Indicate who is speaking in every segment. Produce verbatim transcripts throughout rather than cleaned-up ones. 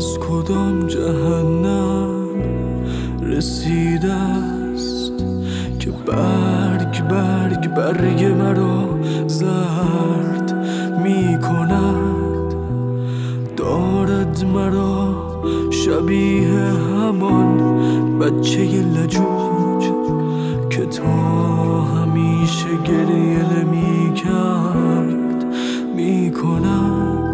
Speaker 1: از کدام جهنم رسیده است که برگ برگ برگ مرا زرد می کند، دارد مرا شبیه همان بچه لجوج که تا همیشه گریه می کرد می کند.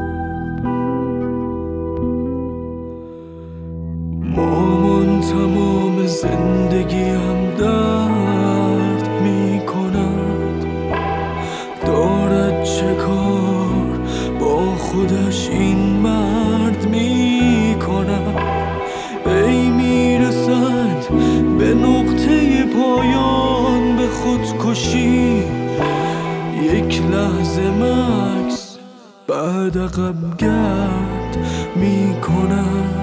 Speaker 1: مامان تمام زندگیم درد می کند، دارد چه کار با خودش این مرد می کند. ای می رسد به نقطه پایان به خودکشی، یک لحظه مکس بعد عقب گرد می کند.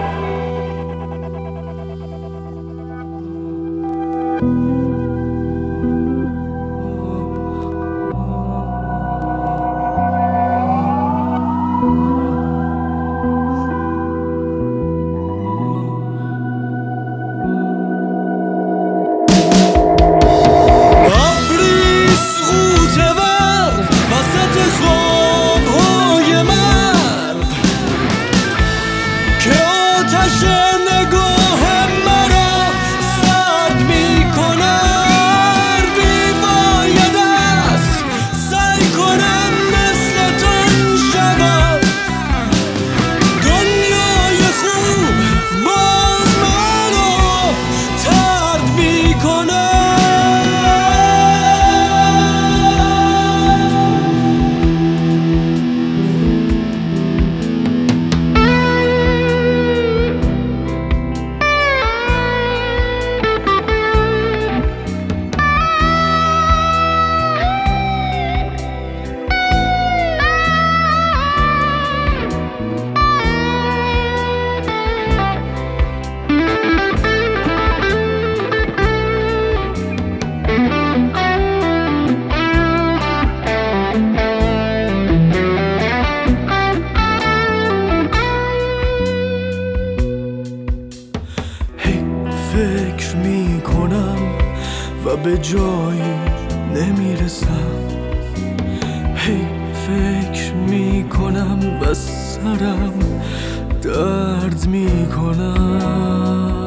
Speaker 1: فکر می کنم و به جایی نمیرسم، هی فکر می کنم و سرم درد می کنم.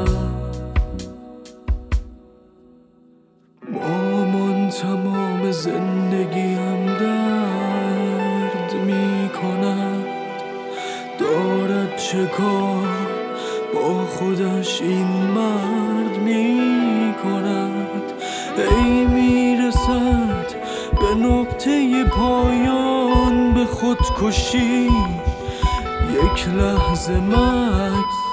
Speaker 1: مامان تمام زندگیم درد می کند، دارد چه کار با خودش این مرد می کند. ای می رسد به نقطه پایان به خودکشی، یک لحظه مکس